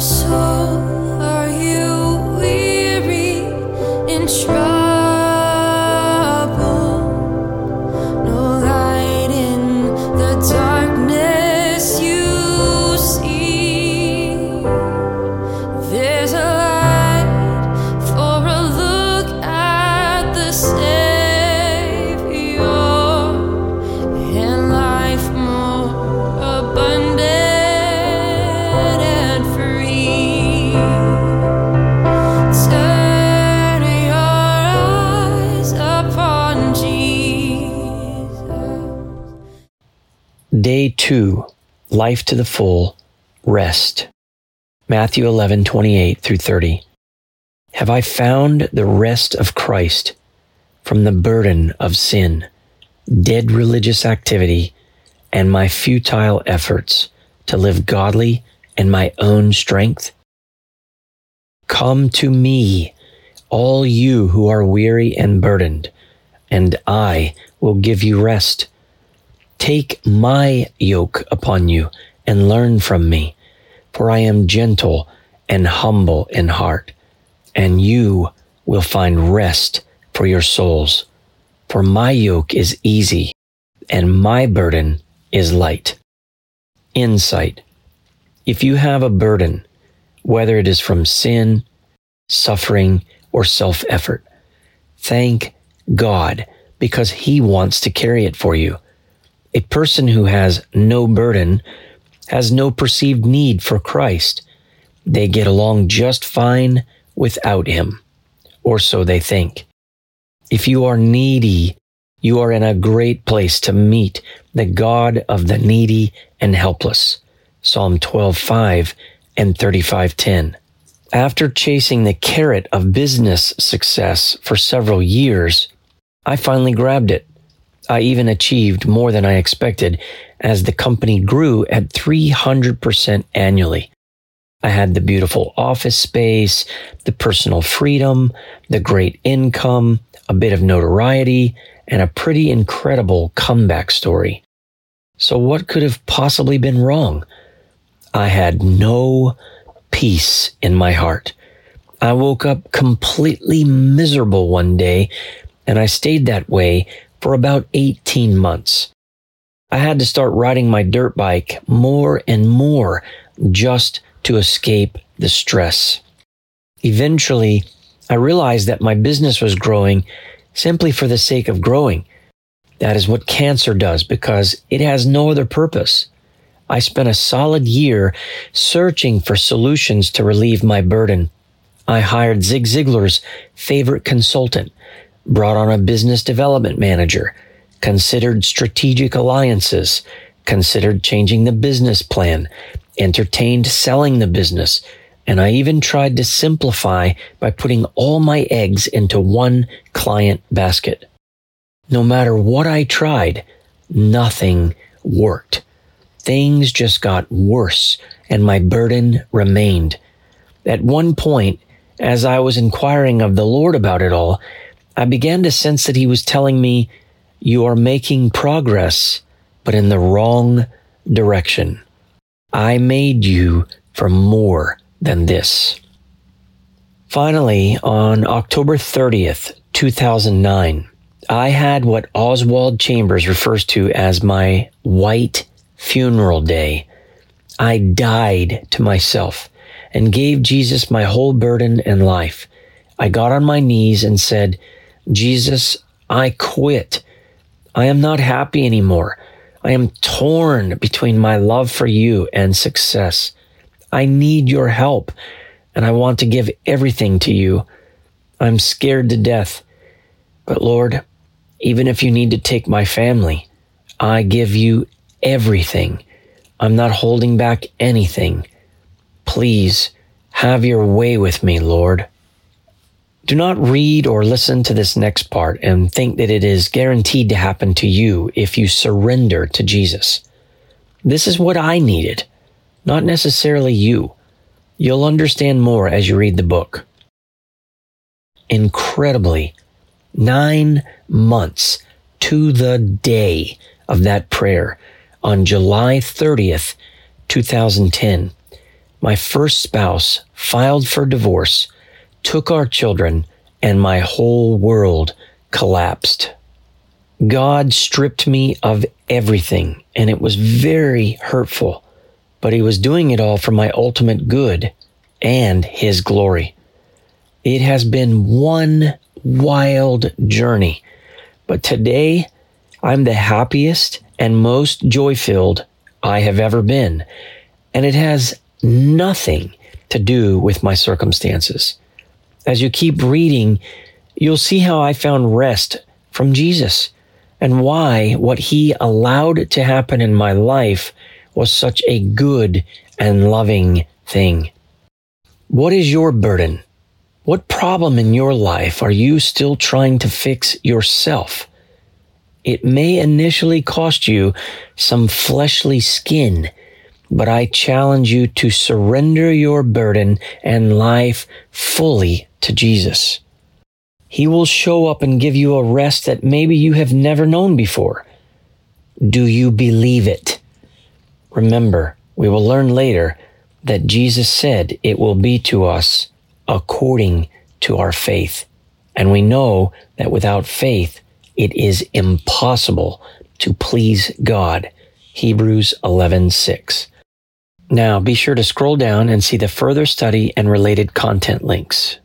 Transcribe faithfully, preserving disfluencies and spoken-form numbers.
soul, are you weary in trouble? No light in the darkness you see. There's a light for a look at the Savior, and life more abundant and free. Turn your eyes upon Jesus. Day two, Life to the Full, Rest. Matthew eleven, twenty-eight through thirty. Have I found the rest of Christ from the burden of sin, dead religious activity, and my futile efforts to live godly in my own strength? Come to me, all you who are weary and burdened, and I will give you rest. Take my yoke upon you and learn from me, for I am gentle and humble in heart, and you will find rest for your souls. For my yoke is easy, and my burden is light. Insight. If you have a burden, whether it is from sin, suffering, or self-effort, thank God, because He wants to carry it for you. A person who has no burden has no perceived need for Christ. They get along just fine without Him, or so they think. If you are needy, you are in a great place to meet the God of the needy and helpless. Psalm twelve five and thirty-five ten. After chasing the carrot of business success for several years, I finally grabbed it. I even achieved more than I expected as the company grew at three hundred percent annually. I had the beautiful office space, the personal freedom, the great income, a bit of notoriety, and a pretty incredible comeback story. So what could have possibly been wrong? I had no peace in my heart. I woke up completely miserable one day, and I stayed that way for about eighteen months. I had to start riding my dirt bike more and more just to escape the stress. Eventually, I realized that my business was growing simply for the sake of growing. That is what cancer does because it has no other purpose. I spent a solid year searching for solutions to relieve my burden. I hired Zig Ziglar's favorite consultant, brought on a business development manager, considered strategic alliances, considered changing the business plan, entertained selling the business, and I even tried to simplify by putting all my eggs into one client basket. No matter what I tried, nothing worked. Things just got worse, and my burden remained. At one point, as I was inquiring of the Lord about it all, I began to sense that He was telling me, "You are making progress, but in the wrong direction. I made you for more than this." Finally, on October thirtieth, two thousand nine, I had what Oswald Chambers refers to as my white funeral day. I died to myself and gave Jesus my whole burden and life. I got on my knees and said, "Jesus, I quit. I am not happy anymore. I am torn between my love for you and success. I need your help, and I want to give everything to you. I'm scared to death. But Lord, even if you need to take my family, I give you everything. I'm not holding back anything. Please have your way with me, Lord." Do not read or listen to this next part and think that it is guaranteed to happen to you if you surrender to Jesus. This is what I needed, not necessarily you. You'll understand more as you read the book. Incredibly, nine months to the day of that prayer on July thirtieth, two thousand ten, my first spouse filed for divorce, took our children, and my whole world collapsed. God stripped me of everything, and it was very hurtful, but he was doing it all for my ultimate good and his glory. It has been one wild journey, but today I'm the happiest and most joy-filled I have ever been, and it has nothing to do with my circumstances. As you keep reading, you'll see how I found rest from Jesus and why what he allowed to happen in my life was such a good and loving thing. What is your burden? What problem in your life are you still trying to fix yourself? It may initially cost you some fleshly skin, but I challenge you to surrender your burden and life fully to Jesus. He will show up and give you a rest that maybe you have never known before. Do you believe it? Remember, we will learn later that Jesus said it will be to us according to our faith. And we know that without faith, it is impossible to please God. Hebrews eleven six. Now, be sure to scroll down and see the further study and related content links.